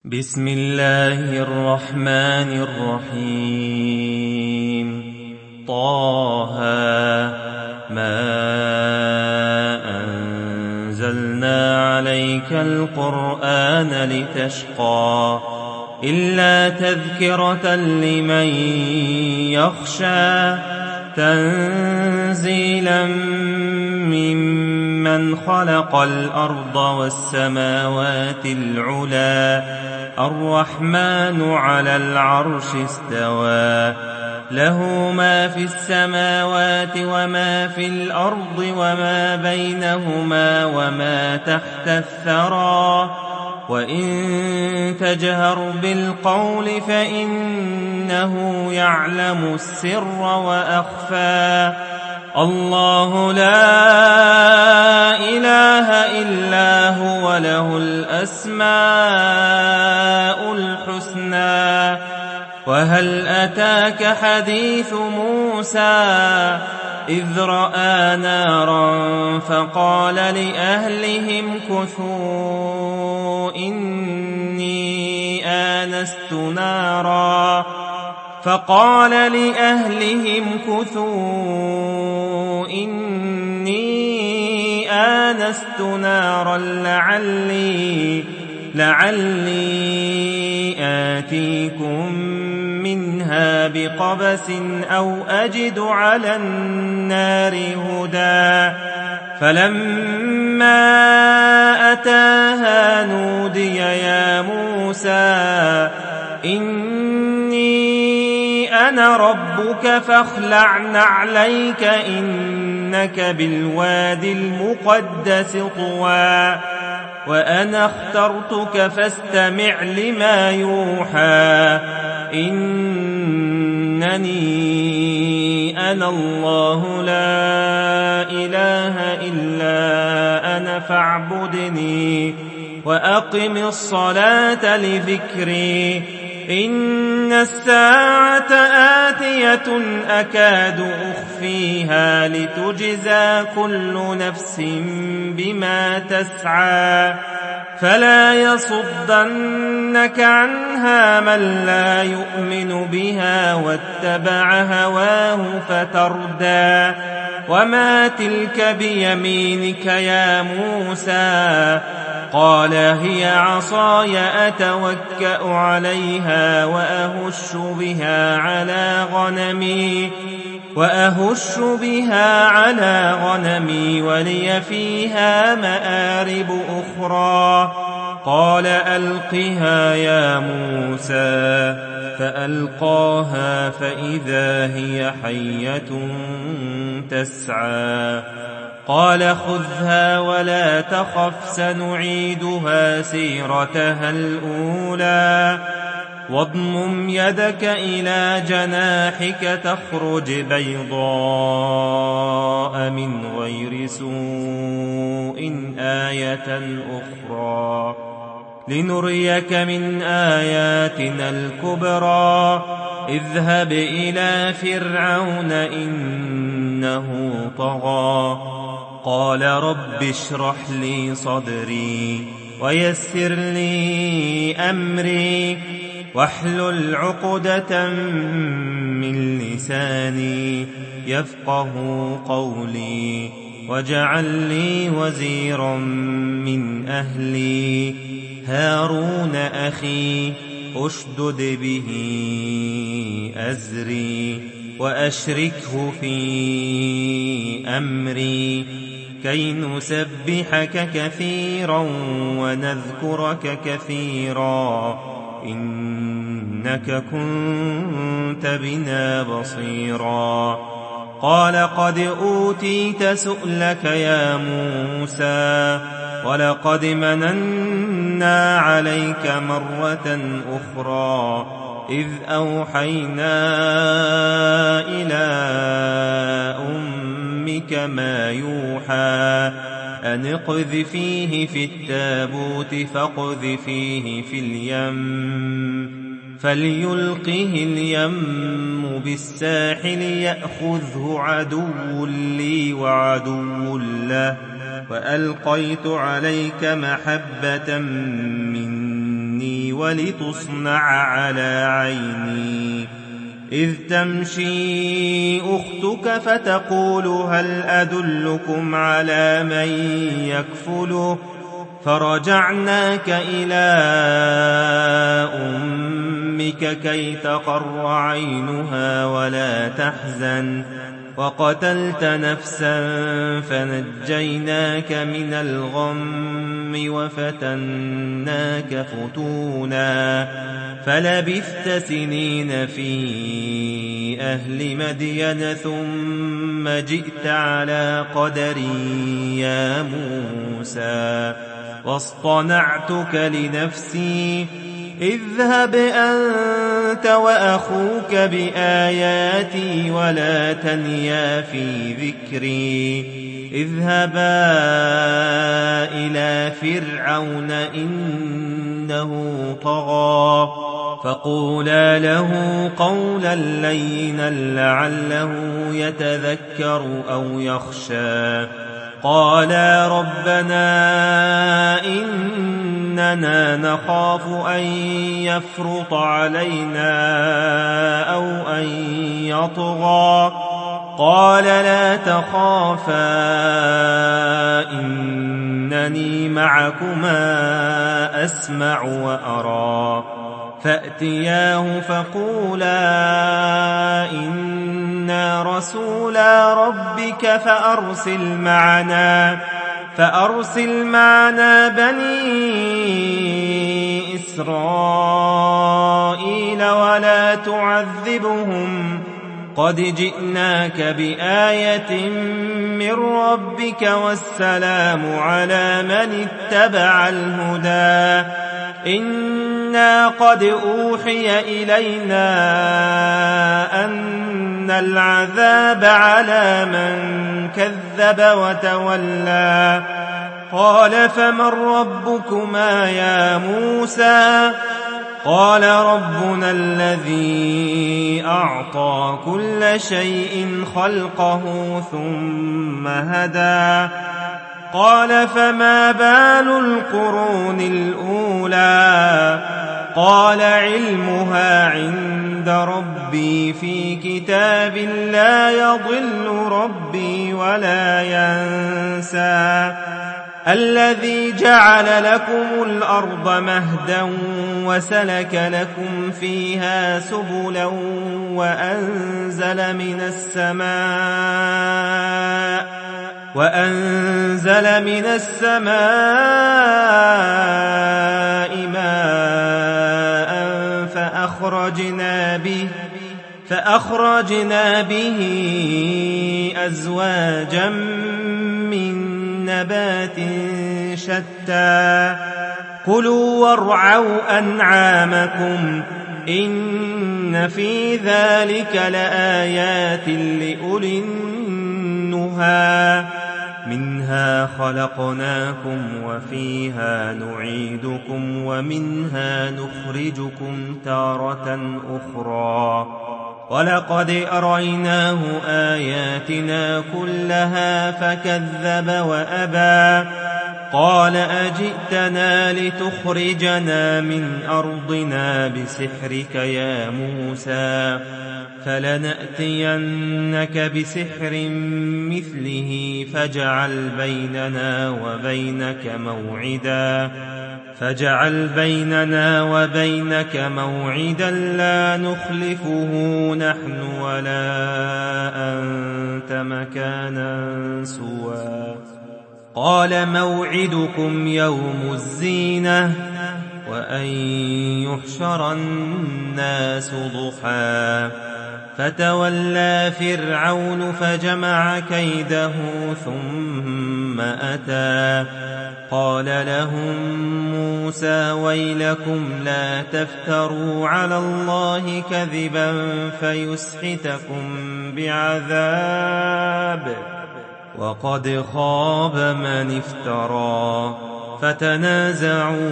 بسم الله الرحمن الرحيم. طه ما أنزلنا عليك القرآن لتشقى إلا تذكرة لمن يخشى تنزيلا ممن خلق الأرض والسماوات العلى الرحمن على العرش استوى له ما في السماوات وما في الأرض وما بينهما وما تحت الثرى وإن تجهر بالقول فإنه يعلم السر وأخفى الله لا إله إلا هو له الأسماء الحسنى وهل أتاك حديث موسى إذ رأى نارا فقال لأهلهم كثوا إني آنست نارا لعلي آتيكم منها بقبس أو أجد على النار هدى فلما أتاها نودي يا موسى إني أنا ربك فاخلع نعليك إنك بالوادي المقدس طوى وأنا اخترتك فاستمع لما يوحى إنني أنا الله لا إله إلا أنا فاعبدني وأقم الصلاة لذكري إن الساعة آتية أكاد أخفيها لتجزى كل نفس بما تسعى فلا يصدنك عنها من لا يؤمن بها واتبع هواه فتردى وما تلك بيمينك يا موسى قال هي عصاي أتوكأ عليها وأهش بها على غنمي ولي فيها مآرب أخرى قال ألقها يا موسى فألقاها فإذا هي حية تسعى قال خذها ولا تخف سنعيدها سيرتها الأولى واضمم يدك إلى جناحك تخرج بيضاء من غير سوء آية أخرى لنريك من آياتنا الكبرى اذهب إلى فرعون إنه طغى قال رب اشرح لي صدري ويسر لي أمري واحلل عقدة من لساني يفقه قولي واجعل لي وزيرا من أهلي هارون أخي أشدد به أزري وأشركه في أمري كي نسبحك كثيرا ونذكرك كثيرا إنك كنت بنا بصيرا قال قد أوتيت سؤلك يا موسى ولقد مننا عليك مرة أخرى إذ أوحينا إلى أمك ما يوحى أن اقذفيه في التابوت فاقذفيه في اليم فليلقه اليم بالساحل يأخذه عدو لي وعدو له وألقيت عليك محبة مني ولتصنع على عيني إذ تمشي أختك فتقول هل أدلكم على من يكفله فرجعناك إلى أمك كي تقر عينها ولا تحزن وقتلت نفسا فنجيناك من الغم وفتناك فتونا فلبثت سنين في أهل مدين ثم جئت على قدري يا موسى واصطنعتك لنفسي اذهب أنت وأخوك بآياتي ولا تنيا في ذكري اذهبا إلى فرعون إنه طغى فقولا له قولا لينا لعله يتذكر أو يخشى قالا ربنا إننا نخاف أن يفرط علينا أو أن يطغى قال لا تخافا إنني معكما أسمع وأرى فأتياه فقولا إنا رسولا ربك فأرسل معنا بني إسرائيل ولا تعذبهم قد جئناك بآية من ربك والسلام على من اتبع الهدى إنا قد أوحي إلينا أن العذاب على من كذب وتولى قال فمن ربكما يا موسى قال ربنا الذي أعطى كل شيء خلقه ثم هدى قال فما بال القرون الأولى قال علمها عند ربي في كتاب لا يضل ربي ولا ينسى الذي جعل لكم الأرض مهدا وسلك لكم فيها سبلا وأنزل من السماء ماء فأخرجنا به أزواجا من نبات شتى كلوا وارعوا أنعامكم إن في ذلك لآيات لأولي النهى منها خلقناكم وفيها نعيدكم ومنها نخرجكم تارة أخرى ولقد أريناه آياتنا كلها فكذب وأبى قال أجئتنا لتخرجنا من أرضنا بسحرك يا موسى فلنأتينك بسحر مثله فاجعل بيننا وبينك موعدا لا نخلفه نحن ولا أنت مكانا سوى قال موعدكم يوم الزينة وأن يحشر الناس ضحى فتولى فرعون فجمع كيده ثم أتى قال لهم موسى ويلكم لا تفتروا على الله كذبا فيسحتكم بعذاب وقد خاب من افترى فتنازعوا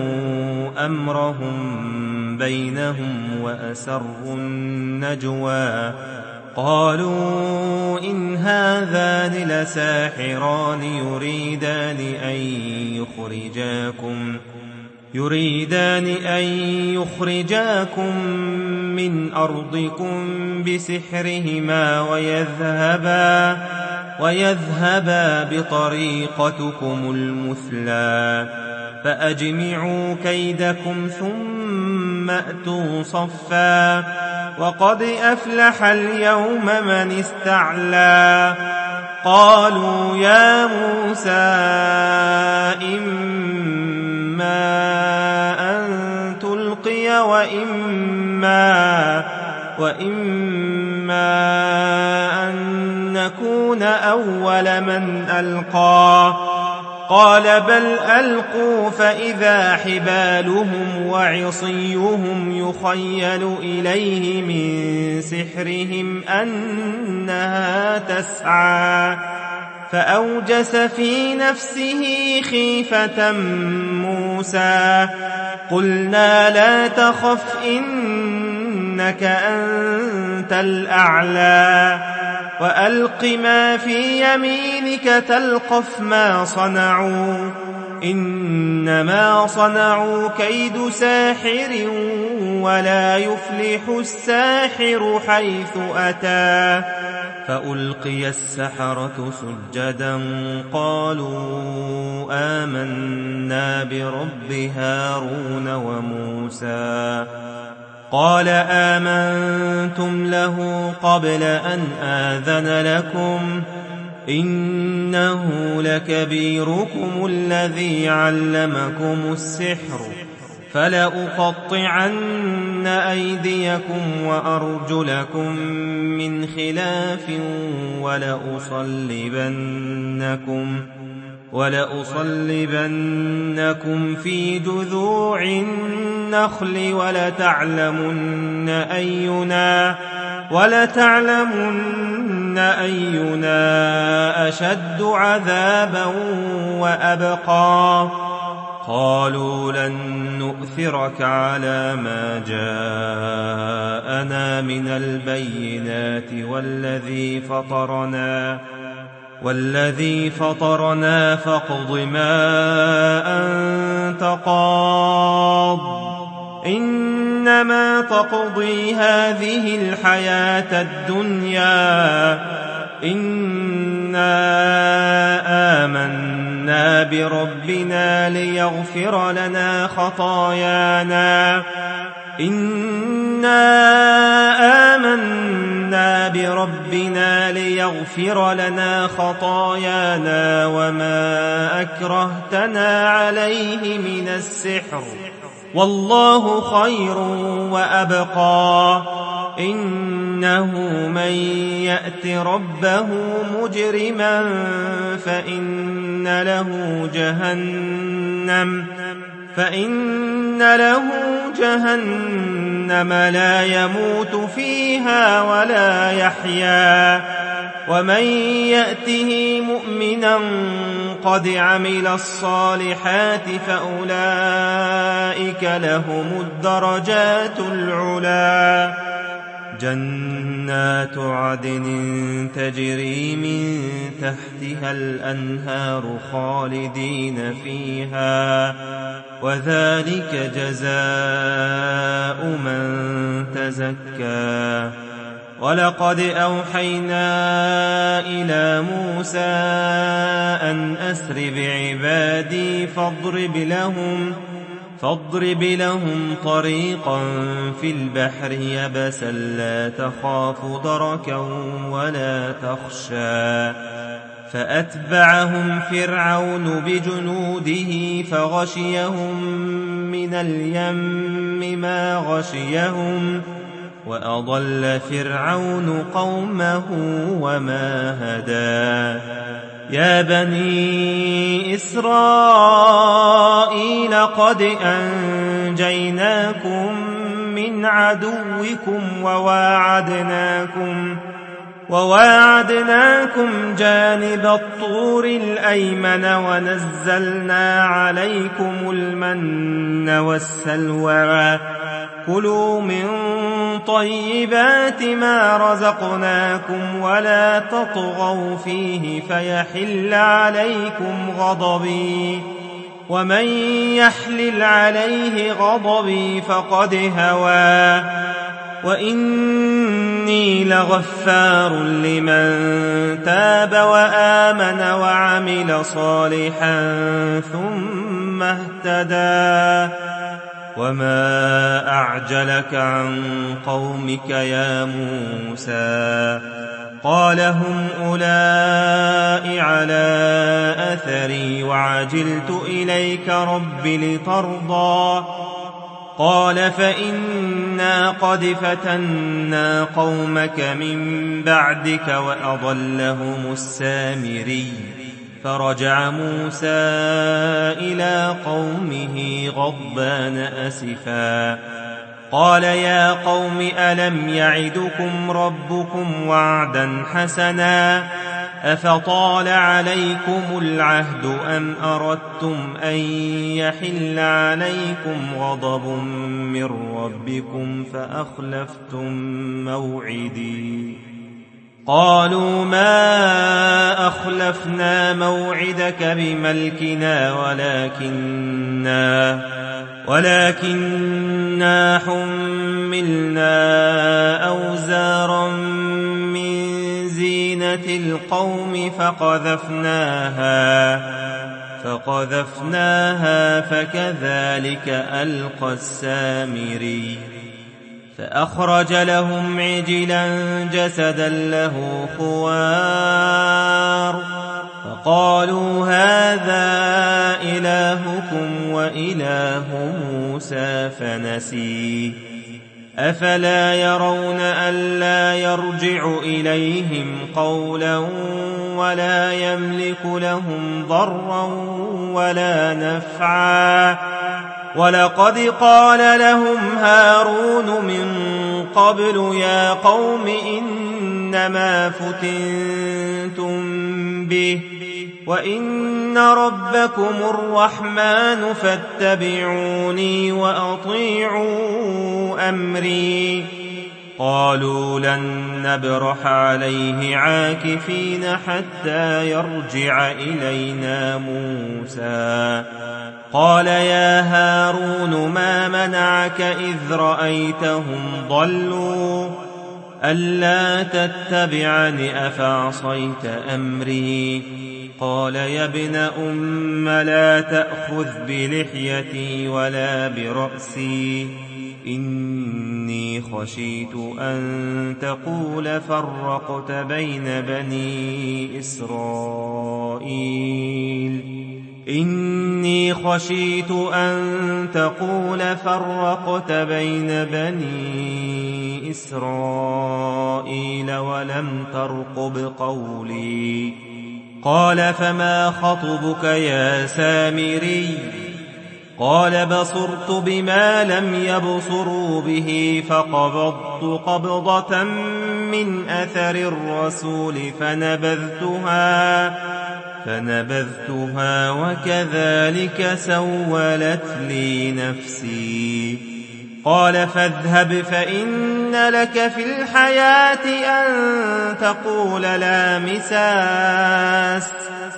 أمرهم بينهم وأسروا النجوى قالوا إن هذان يريدان أن يخرجاكم من أرضكم بسحرهما ويذهبا بطريقتكم المثلى فأجمعوا كيدكم ثم أتوا صفا وقد أفلح اليوم من استعلى قالوا يا موسى إما أن تلقي وإما أن نكون أول من ألقى قال بل ألقوا فإذا حبالهم وعصيهم يخيل إليه من سحرهم أنها تسعى فأوجس في نفسه خيفة موسى قلنا لا تخف إنك أنت الأعلى وألق ما في يمينك تلقف ما صنعوا إنما صنعوا كيد ساحر ولا يفلح الساحر حيث أتى فألقي السحرة سجدا قالوا آمنا برب هارون وموسى قال آمنتم له قبل أن آذن لكم إنه لكبيركم الذي علمكم السحر فلأقطعن أيديكم وأرجلكم من خلاف ولأصلبنكم في جذوع النخل ولتعلمن أينا أشد عذابا وأبقى قالوا لن نؤثرك على ما جاءنا من البينات والذي فطرنا فاقض ما أنت قاض إنما تقضي هذه الحياة الدنيا إنا آمنا بربنا ليغفر لنا خطايانا وما أكرهتنا عليه من السحر والله خير وأبقى إنه من يأت ربه مجرما فإن له جهنم لا يموت فيها ولا يحيا ومن يأته مؤمنا قد عمل الصالحات فأولئك لهم الدرجات العلى جنات عدن تجري من تحتها الأنهار خالدين فيها وذلك جزاء من تزكى ولقد أوحينا إلى موسى أن أسر بعبادي فاضرب لهم طريقا في البحر يبسا لا تخاف دركا ولا تخشى فأتبعهم فرعون بجنوده فغشيهم من اليم ما غشيهم وأضل فرعون قومه وما هدى يا بني إسرائيل قد أنجيناكم من عدوكم وواعدناكم جانب الطور الأيمن ونزلنا عليكم المن والسلوى كلوا من طيبات ما رزقناكم ولا تطغوا فيه فيحل عليكم غضبي ومن يحلل عليه غضبي فقد هوى وإني لغفار لمن تاب وآمن وعمل صالحا ثم اهتدى وما أعجلك عن قومك يا موسى قال هم أولئك على أثري وعجلت إليك رب لترضى قال فإنا قد فتنا قومك من بعدك وأضلهم السامري فرجع موسى إلى قومه غضبان أسفا قال يا قوم ألم يعدكم ربكم وعدا حسنا أفطال عليكم العهد أم أردتم أن يحل عليكم غضب من ربكم فأخلفتم موعدي قالوا ما أخلفنا موعدك بملكنا ولكننا حملنا أوزارا من زينة القوم فقذفناها فكذلك ألقى السامري فأخرج لهم عجلا جسدا له خوار فقالوا هذا إلهكم وإله موسى فنسي أفلا يرون ألا يرجع إليهم قولا ولا يملك لهم ضرا ولا نفعا ولقد قال لهم هارون من قبل يا قوم إنما فتنتم به وإن ربكم الرحمن فاتبعوني وأطيعوا أمري قالوا لن نبرح عليه عاكفين حتى يرجع إلينا موسى قال يا هارون ما منعك إذ رأيتهم ضلوا ألا تتبعني أفعصيت أمري قال يا ابن أم لا تأخذ بلحيتي ولا برأسي إني خشيت أن تقول فرقت بين بني إسرائيل ولم ترقب قولي قال فما خطبك يا سامري قال بصرت بما لم يبصروا به فقبضت قبضة من أثر الرسول فنبذتها وكذلك سولت لي نفسي قال فاذهب فإن لك في الحياة أن تقول لا مساس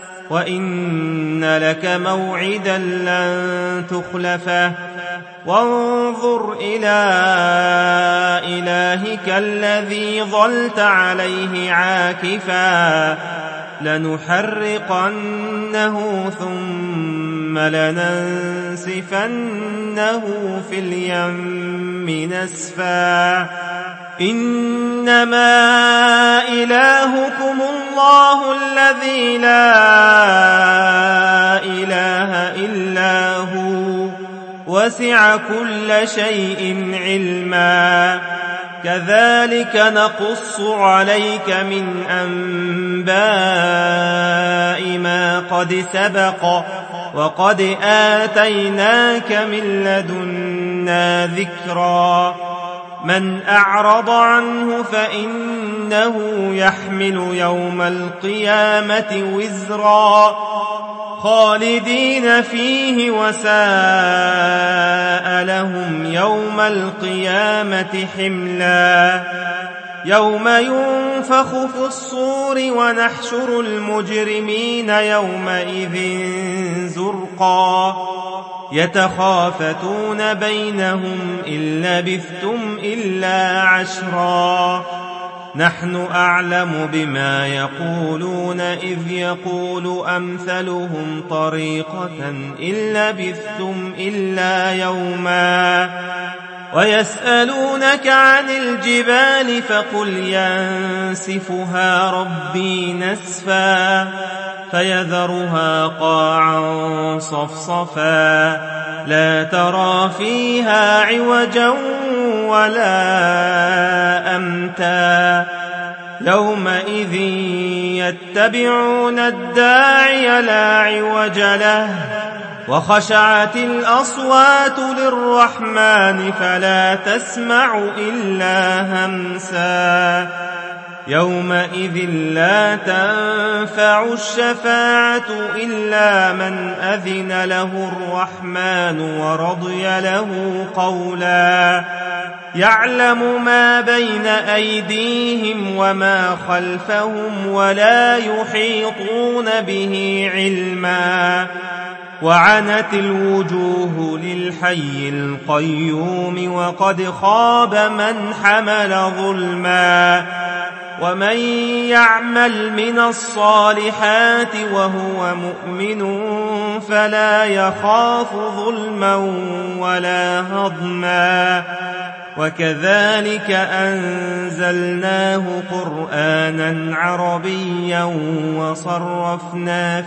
وإن لك موعدا لن تخلفه وانظر إلى إلهك الذي ظلت عليه عاكفا لنحرقنه ثم لننسفنه في اليم نسفا إنما إلهكم الله الذي لا إله إلا هو وسع كل شيء علما كذلك نقص عليك من أنباء ما قد سبق وقد آتيناك من لدنا ذكرا من أعرض عنه فإنه يحمل يوم القيامة وزرا خالدين فيه وساء لهم يوم القيامة حملا يوم ينفخ وننفخ في الصور ونحشر المجرمين يومئذ زرقا يتخافتون بينهم إن لبثتم إلا عشرا نحن أعلم بما يقولون إذ يقول أمثلهم طريقة إن لبثتم إلا يوما ويسألونك عن الجبال فقل ينسفها ربي نسفا فيذرها قاعا صفصفا لا ترى فيها عوجا ولا أمتا يومئذ يتبعون الداعي لا عوج له وخشعت الأصوات للرحمن فلا تسمع إلا همسا يومئذ لا تنفع الشفاعة إلا من أذن له الرحمن ورضي له قولا يعلم ما بين أيديهم وما خلفهم ولا يحيطون به علما وعنت الوجوه للحي القيوم وقد خاب من حمل ظلما ومن يعمل من الصالحات وهو مؤمن فلا يخاف ظلما ولا هضما وكذلك أنزلناه قرآنا عربيا وصرفنا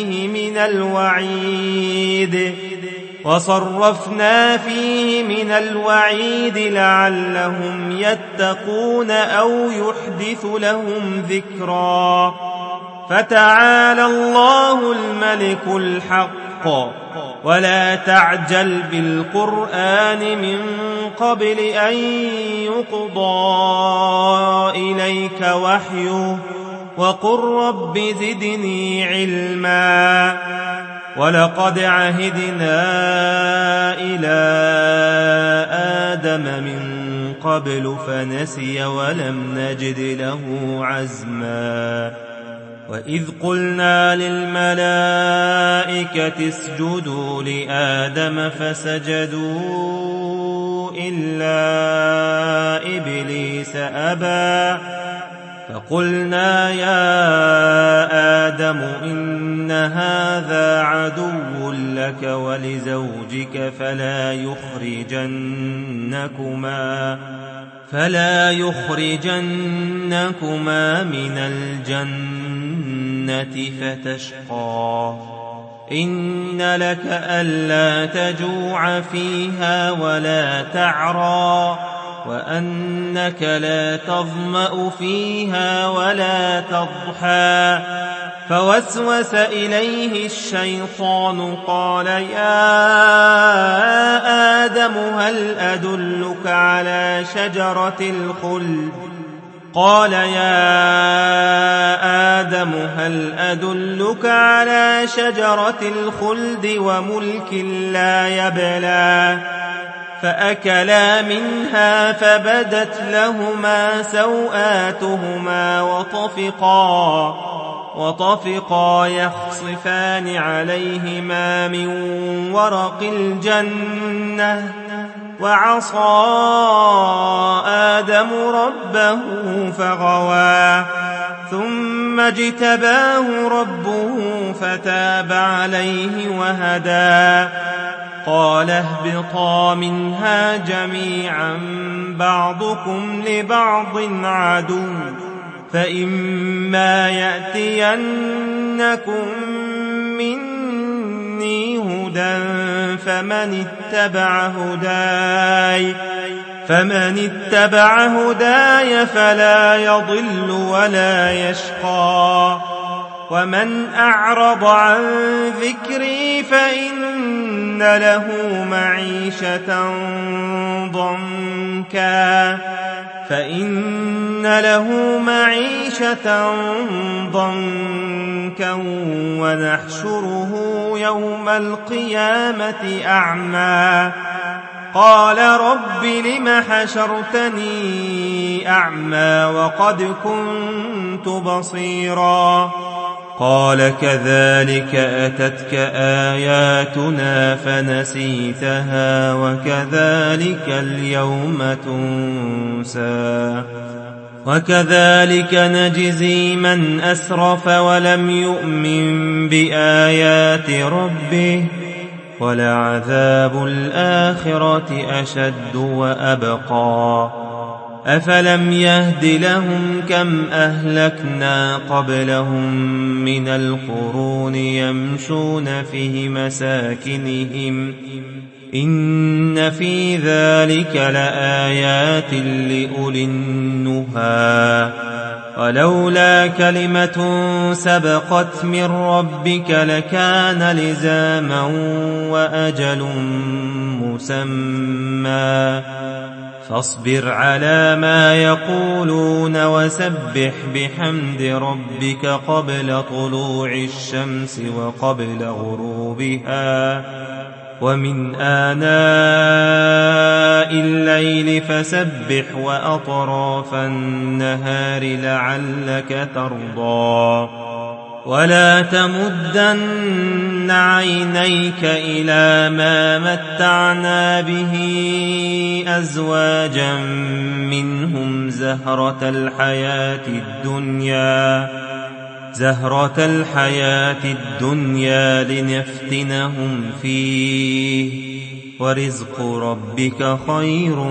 فيه من الوعيد لعلهم يتقون أو يحدث لهم ذكرا فتعالى الله الملك الحق ولا تعجل بالقرآن من قبل أن يقضى إليك وحيه وقل رب زدني علما ولقد عهدنا إلى آدم من قبل فنسي ولم نجد له عزما وإذ قلنا للملائكة اسجدوا لآدم فسجدوا إلا إبليس أبى فقلنا يا آدم إن هذا عدو لك ولزوجك فلا يخرجنكما من الجنة فتشقى إن لك ألا تجوع فيها ولا تعرى وأنك لا تظمأ فيها ولا تضحى فوسوس إليه الشيطان قال يا آدم هل أدلك على شجرة الخلد وملك لا يبلى فأكلا منها فبدت لهما سوآتهما وطفقا يخصفان عليهما من ورق الجنة وعصى آدم ربه فغوى ثم اجتباه ربه فتاب عليه وهدى قال اهبطا منها جميعا بعضكم لبعض عدو فإما يأتينكم مني هدى فمن اتبع هداي فلا يضل ولا يشقى ومن أعرض عن ذكري فإن له معيشة ضنكا ونحشره يوم القيامة أعمى قال رب لم حشرتني أعمى وقد كنت بصيرا قال كذلك أتتك آياتنا فنسيتها وكذلك اليوم تنسى وكذلك نجزي من أسرف ولم يؤمن بآيات ربه ولعذاب الآخرة أشد وأبقى أفلم يهد لهم كم أهلكنا قبلهم من القرون يمشون في مساكنهم إن في ذلك لآيات لأولي النهى ولولا كلمة سبقت من ربك لكان لزاما وأجل مسمى فاصبر على ما يقولون وسبح بحمد ربك قبل طلوع الشمس وقبل غروبها ومن آناء الليل فسبح وأطراف النهار لعلك ترضى ولا تمدن عينيك إلى ما متعنا به أزواجا منهم زهرة الحياة الدنيا لنفتنهم فيه ورزق ربك خير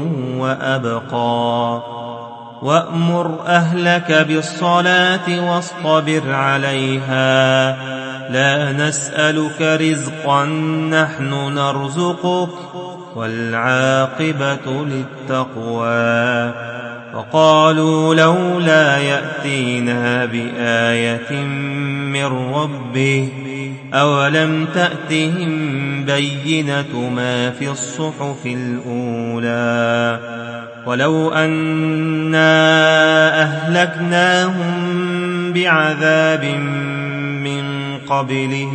وأبقى وأمر أهلك بالصلاة واصطبر عليها لا نسألك رزقا نحن نرزقك والعاقبة للتقوى وقالوا لولا يأتينا بآية من ربه أولم تأتهم بينة ما في الصحف الأولى ولو أنا أهلكناهم بعذاب من قبله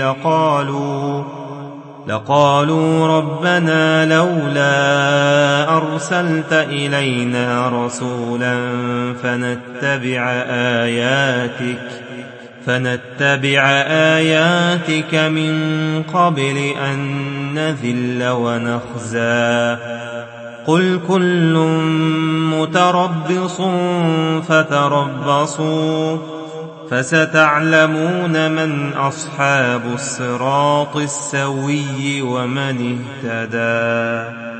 لقالوا ربنا لولا أرسلت إلينا رسولا فنتبع آياتك من قبل أن نذل ونخزى قل كل متربص فتربصوا فستعلمون من أصحاب الصراط السوي ومن اهتدى